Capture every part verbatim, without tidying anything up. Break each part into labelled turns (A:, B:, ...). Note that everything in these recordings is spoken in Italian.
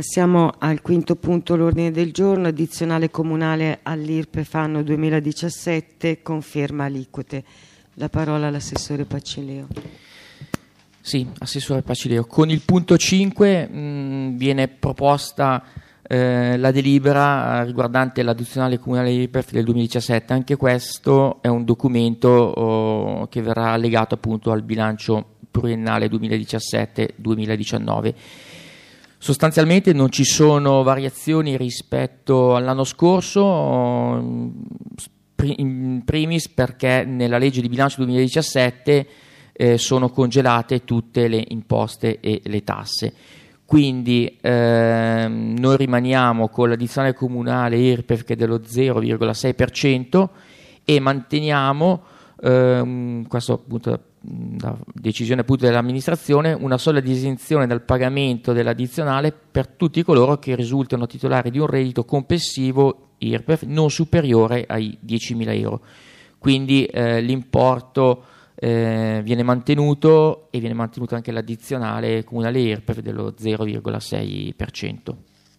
A: Passiamo al quinto punto, l'ordine del giorno, addizionale comunale all'Irpef anno duemiladiciassette, conferma aliquote. La parola all'assessore Pacileo.
B: Sì, assessore Pacileo. Con il punto cinque mh, viene proposta eh, la delibera riguardante l'addizionale comunale all'Irpef del duemiladiciassette. Anche questo è un documento oh, che verrà allegato appunto al bilancio pluriennale duemiladiciassette duemiladiciannove. Sostanzialmente non ci sono variazioni rispetto all'anno scorso, in primis perché nella legge di bilancio duemiladiciassette eh, sono congelate tutte le imposte e le tasse. Quindi ehm, noi rimaniamo con l'addizionale comunale Irpef che è dello zero virgola sei per cento e manteniamo, ehm, questo appunto da decisione appunto dell'amministrazione, una sola di esenzione dal pagamento dell'addizionale per tutti coloro che risultano titolari di un reddito complessivo Irpef non superiore ai diecimila euro. Quindi eh, l'importo eh, viene mantenuto e viene mantenuto anche l'addizionale comunale Irpef dello zero virgola sei per cento.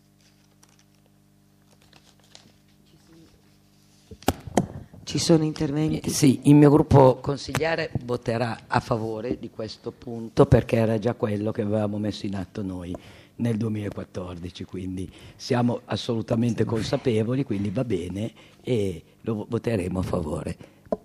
A: Ci sono interventi?
C: Eh, sì, il mio gruppo consigliare voterà a favore di questo punto perché era già quello che avevamo messo in atto noi nel duemilaquattordici, quindi siamo assolutamente consapevoli, quindi va bene e lo voteremo a favore.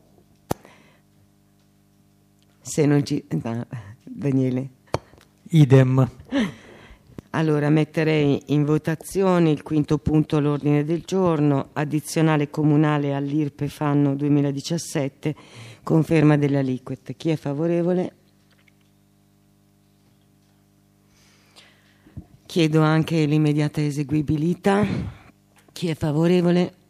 A: Se non ci... No, Daniele?
D: Idem.
A: Allora metterei in votazione il quinto punto all'ordine del giorno, addizionale comunale all'Irpef anno duemiladiciassette, conferma delle aliquote. Chi è favorevole? Chiedo anche l'immediata eseguibilità. Chi è favorevole?